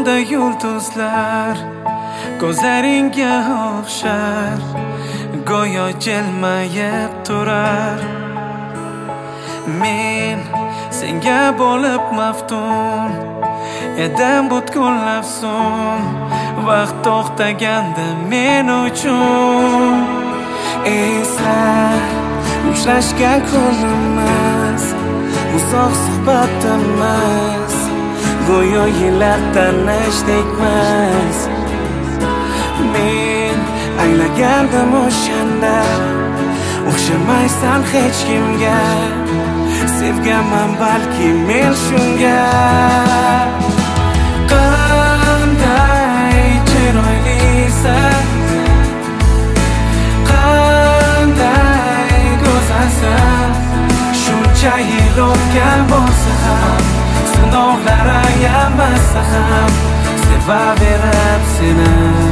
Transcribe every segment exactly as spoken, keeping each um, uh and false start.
Osmonda yulduzlar ko'zlaringga o'xshar, go'yo jilmayib turar. Men senga bo'lib maftun edim butkul nafsim, vaqt to'xtaganda men uchun. Esla ushlashgan kunimiz, uzoq suhbatimiz, go'yo yillar tanishdikmiz. Men anglagandim o'shanda, o'xshamaysan hech kimga, sevganman balki men shunga. Qanday chiroylisan, qanday go'zalsan, shuncha yil o'tgan bo'lsa ham, sinovlar ayamasa ham, sevaverib seni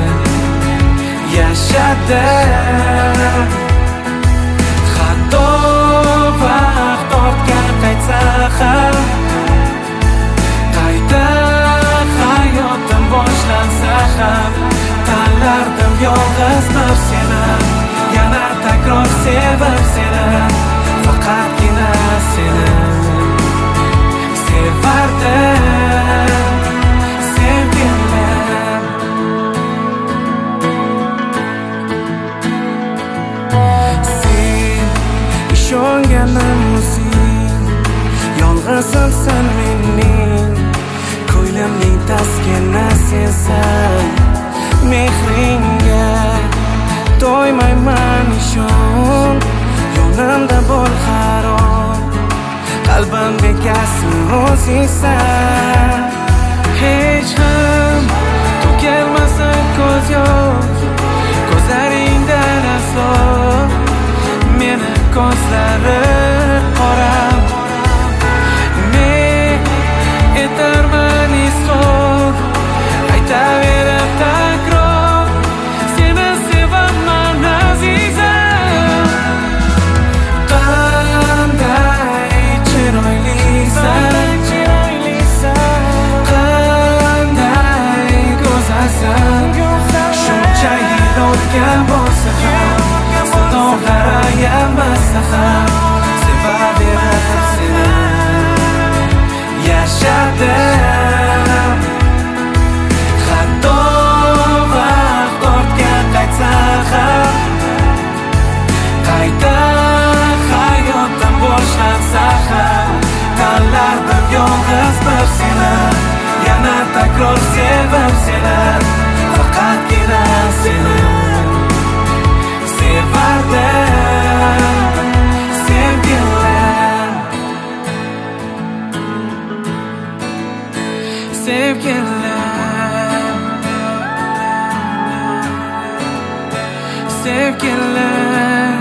yashadim. Hatto vaqt ortga qaytsa ham, qayta hayotim boshlansa ham, tanlardim yolg'iz bir seni, yana takror sevib seni, faqatgina seni sevardim. Sevgilim, sen ishonganim o'zing, yolg'izimsan mening ko'nglimning taskini sensan. Mehringga to'ymayman ishon, yonimda bo'l har on, qalbim bekasi o'zingsan. Hech ham to'kilmasa ko'z yosh, ko'zlaringdan aslo meni ko'zlari qora. Men etarman izhor, aytaverib takror, seni sevaman azizam. Qanday chiroylisan, qanday go'zalsan, shuncha yil o'tgan bo'lsa ham, sinovlar ayamasa ham, sevaverib seni yashadim. Hatto vaqt ortga qaytsa ham, qayta hayotim boshlansa ham, tanlardim yolg'iz bir seni, yana takror sevib seni, faqatgina seni sevardim. Sevgilim, sevgilim, sevgilim,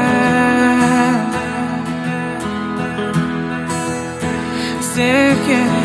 sevgilim, sevgilim.